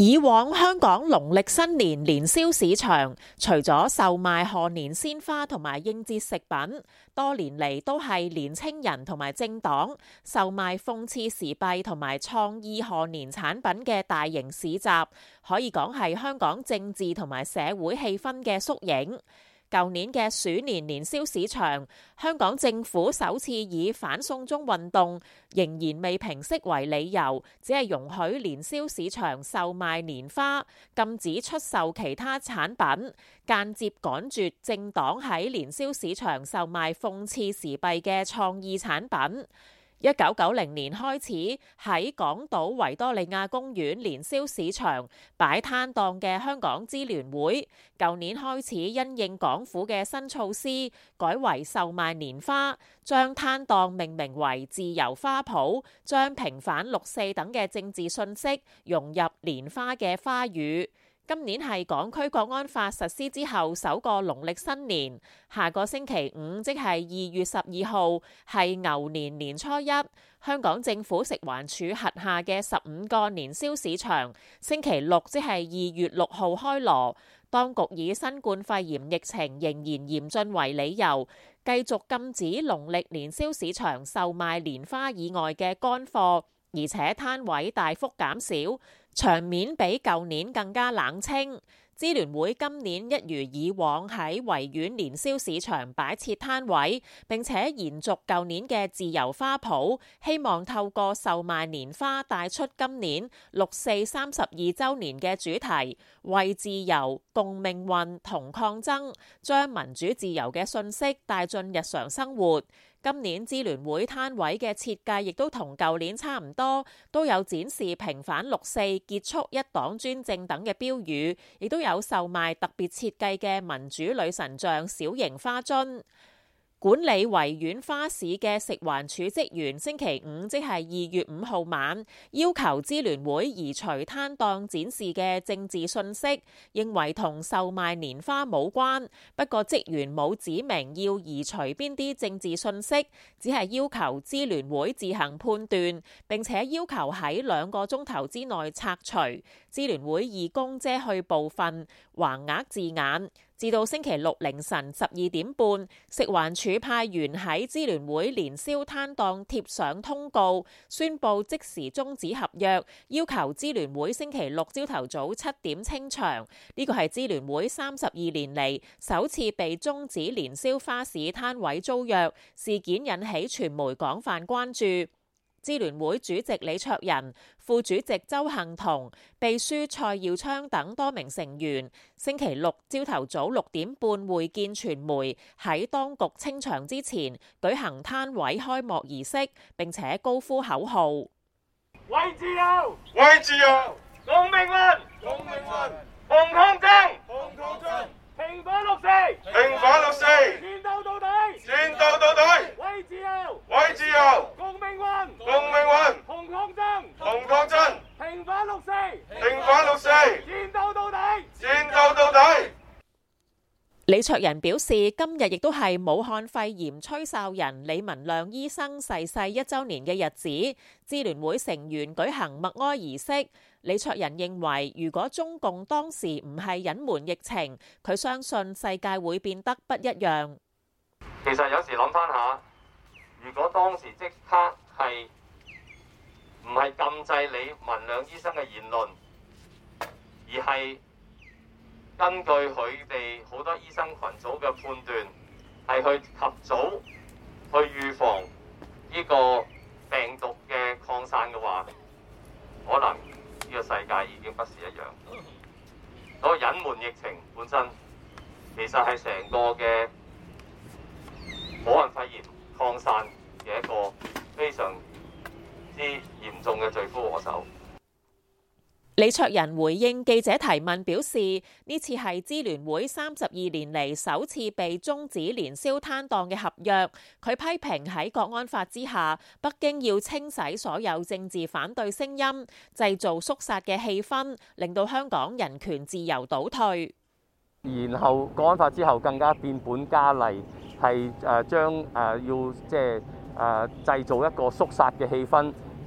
以往香港農曆新年年宵市場，除咗售賣賀年鮮花同埋應節食品，多年嚟都係年青人同埋政黨售賣諷刺時弊同埋創意賀年產品嘅大型市集，可以講係香港政治同埋社會氣氛嘅縮影。舊年嘅鼠年年宵市場，香港政府首次以反送中運動仍然未平息為理由，只係容許年宵市場售賣年花，禁止出售其他產品，間接趕絕政黨喺年宵市場售賣諷刺時弊嘅創意產品。1990年開始喺港島維多利亞公園年宵市場擺攤檔嘅香港支聯會，舊年開始因應港府嘅新措施，改為售賣年花，將攤檔命名為自由花圃，將平反六四等嘅政治訊息融入年花嘅花語。今年係港區國安法實施之後首個農曆新年，下個星期五即係2月12號，係牛年年初一。香港政府食環署轄下嘅15個年宵市場，星期六即係2月6號開鑼。當局以新冠肺炎疫情仍然嚴峻為理由，繼續禁止農曆年宵市場售賣年花以外嘅乾貨，而且攤位大幅減少，場面比舊年更加冷清。支聯會今年一如以往喺維園年宵市場擺設攤位，並且延續舊年嘅自由花圃，希望透過售賣年花帶出今年六四32週年嘅主題，為自由、共命運、同抗爭，將民主自由嘅訊息帶進日常生活。今年支聯會攤位嘅設計亦都同舊年差唔多，都有展示平反六四、結束一黨專政等嘅標語，亦都有售賣特別設計嘅民主女神像小型花樽。管理維園花市嘅食環署職員星期五即係2月5號晚，要求支聯會移除攤檔展示嘅政治訊息，認為同售賣年花冇關。不過職員冇指明要移除邊啲政治訊息，只係要求支聯會自行判斷，並且要求喺2個鐘頭之內拆除。支聯會義工遮去部分橫額字眼。至到星期六凌晨12點半，食環署派員喺支聯會年宵攤檔貼上通告，宣布即時終止合約，要求支聯會星期六朝頭早7點清場。呢個係支聯會32年嚟首次被終止年宵花市攤位租約，事件引起傳媒廣泛關注。支聯會主席李卓人、副主席周幸彤、秘書蔡耀昌等多名成員，星期六朝頭早6點半會見傳媒，喺當局清場之前舉行攤位開幕儀式，並且高呼口號：為自由， 為自由， 共命運， 共命運， 同抗爭， 同抗爭， 平反六四， 平反六四， 戰鬥到底， 戰鬥到底， 為自由， 為自由， 共命運， 共命運， 同抗爭， 同抗爭， 平反六四， 平反六四， 戰鬥到底， 戰鬥到底。 李卓人表示，今日亦都係武漢肺炎吹哨人李文亮醫生逝世1週年嘅日子，支聯會成員舉行默哀儀式。李卓人認為，如果中共當時唔係隱瞞疫情，佢相信世界會變得不一樣。 其實有時諗翻下，如果當時即刻係唔係禁制李文亮醫生嘅言論，而係根據佢哋好多醫生群組嘅判斷，係去及早去預防呢個病毒嘅擴散嘅話，可能呢個世界已經不是一樣。嗰個隱瞞疫情本身，其實係成個嘅武漢肺炎擴散嘅一個非常之嚴重嘅罪魁禍首。 李卓人回應記者提問表示，呢次係支聯會32年嚟首次被終止年宵攤檔嘅合約。佢批評喺國安法之下，北京要清洗所有政治反對聲音，製造肅殺嘅氣氛，令到香港人權自由倒退。 然後國安法之後更加變本加厲，係將要即係製造一個肅殺嘅氣氛。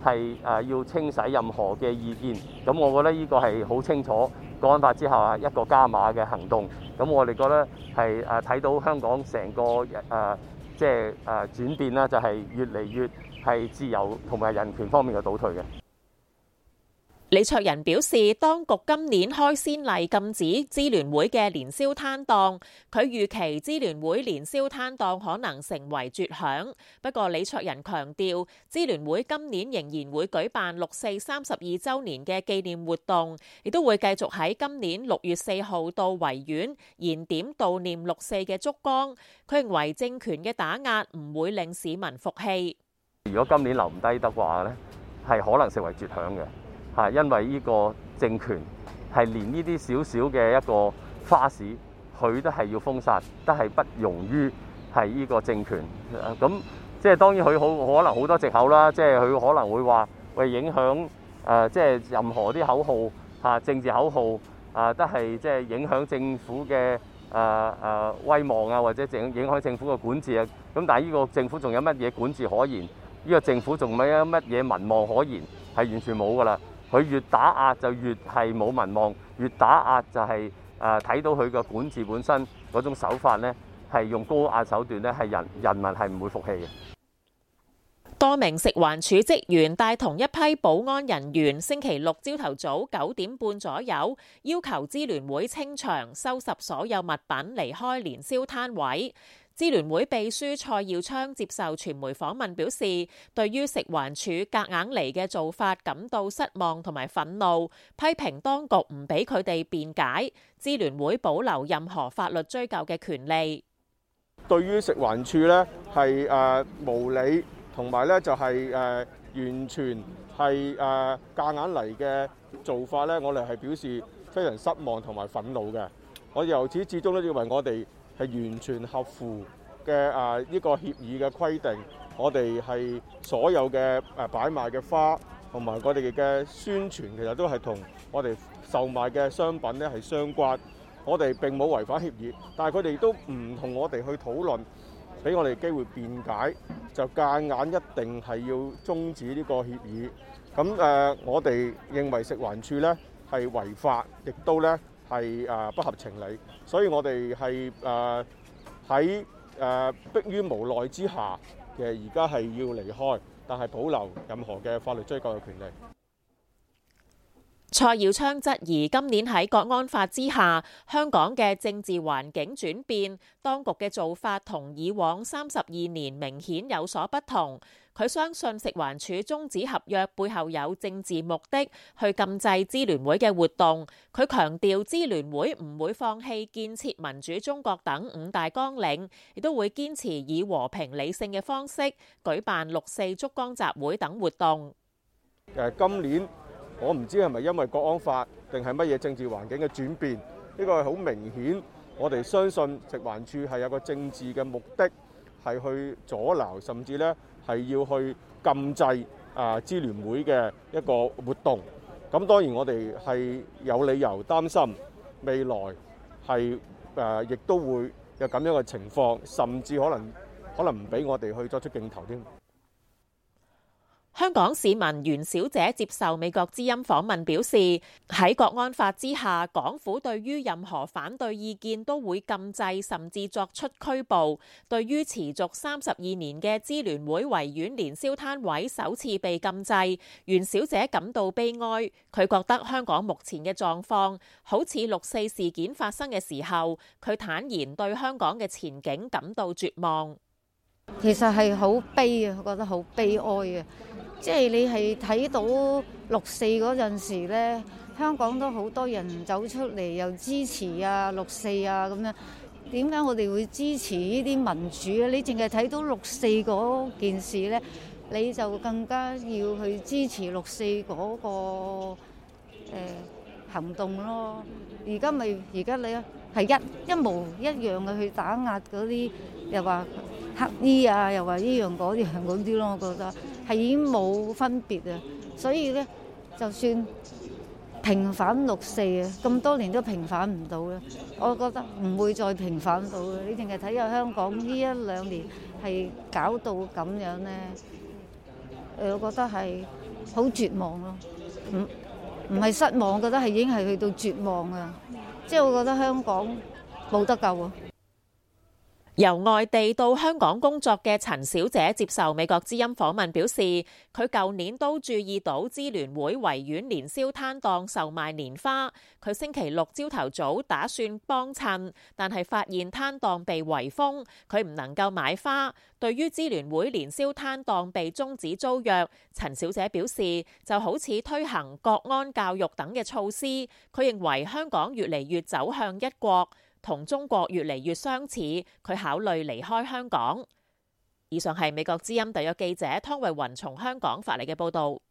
係要清洗任何嘅意見。咁我覺得呢個係好清楚國安法之後一個加碼嘅行動。咁我哋覺得係睇到香港成個即係轉變啦，就係越嚟越係自由同埋人權方面嘅倒退嘅。 李卓人表示，當局今年開先例禁止支聯會嘅年宵攤檔，佢預期支聯會年宵攤檔可能成為絕響。不過李卓人強調，支聯會今年仍然會舉辦六四32週年嘅紀念活動，亦都會繼續喺今年6月4號到維園燃點悼念六四嘅燭光。佢認為政權嘅打壓唔會令市民服氣。 如果今年留唔低得話咧，係可能成為絕響嘅。因為呢個政權係連呢啲少少嘅一個花市，佢都係要封殺，都係不容於係呢個政權。咁即係當然佢可能好多藉口啦，即係佢可能會話為影響即係任何啲口號政治口號都係即係影響政府嘅威望啊，或者影響政府嘅管治啊。咁但係呢個政府仲有乜嘢管治可言？呢個政府仲有乜嘢民望可言？係完全冇㗎啦。佢越打壓就越係冇民望，越打壓就係睇到佢嘅管治本身嗰種手法呢，係用高壓手段呢，係人民係唔會服氣嘅。 多名食環署職員帶同一批保安人員，星期六朝頭早9點半左右，要求支聯會清場、收拾所有物品，離開年宵攤位。支聯會秘書蔡耀昌接受傳媒訪問表示，對於食環署夾硬嚟嘅做法感到失望同埋憤怒，批評當局唔俾佢哋辯解。支聯會保留任何法律追究嘅權利。 對於食環署呢係無理，同埋呢就係完全係夾硬嚟嘅做法呢，我哋係表示非常失望同埋憤怒嘅。我由始至終都認為我哋係完全合乎嘅呢個協議嘅規定，我哋係所有嘅擺賣嘅花同埋我哋嘅宣傳，其實都係同我哋售賣嘅商品呢係相關。我哋並冇違反協議，但係佢哋都唔同我哋去討論，俾我哋機會辯解，就夾硬一定係要終止呢個協議。咁我哋認為食環署呢係違法，亦都呢係不合情理，所以我哋係喺迫於無奈之下嘅，而家係要離開，但係保留任何嘅法律追究嘅權利。 蔡耀昌質疑今年喺國安法之下，香港嘅政治環境轉變，當局嘅做法同以往32年明顯有所不同。佢相信食環署終止合約背後有政治目的，去禁制支聯會嘅活動。佢強調支聯會唔會放棄建設民主中國等5大綱領，亦都會堅持以和平理性嘅方式舉辦6四燭光集會等活動。 今年我唔知係咪因為國安法定係乜嘢政治環境嘅轉變，呢個係好明顯。我哋相信食環署係有個政治嘅目的，係去阻撓，甚至呢係要去禁制支聯會嘅一個活動。咁當然我哋係有理由擔心未來係亦都會有咁樣嘅情況，甚至可能唔俾我哋去作出競投添。 香港市民袁小姐接受美國之音訪問表示，喺國安法之下，港府對於任何反對意見都會禁制，甚至作出拘捕。對於持續32年嘅支聯會維園年宵攤位首次被禁制，袁小姐感到悲哀。佢覺得香港目前嘅狀況好似6四事件發生嘅時候，佢坦言對香港嘅前景感到絕望。 其實係好悲啊，我覺得好悲哀啊！即係你係睇到6四嗰陣時咧，香港都好多人走出嚟又支持6四咁樣。點解我哋會支持呢啲民主啊？你淨係睇到6四嗰件事咧，你就更加要去支持6四嗰個行動咯。而家你係一模一樣嘅去打壓嗰啲，又話黑衣又話呢樣嗰啲咯，我覺得係已經冇分別啊！所以咧，就算平反6四咁多年都平反唔到咧，我覺得唔會再平反到嘅。你淨係睇下香港呢1-2年係搞到咁樣咧，我覺得係好絕望咯。唔係失望，覺得係已經係去到絕望啊！即係我覺得香港冇得救啊！ 由外地到香港工作嘅陳小姐接受美國之音訪問表示，佢舊年都注意到支聯會維園年宵攤檔售賣年花，佢星期六朝頭早打算幫襯，但係發現攤檔被圍封，佢唔能夠買花。對於支聯會年宵攤檔被終止租約，陳小姐表示就好似推行國安教育等嘅措施，佢認為香港越嚟越走向一國，同中國越嚟越相似，佢考慮離開香港。以上係美國之音特約記者湯慧雲從香港發嚟嘅報導。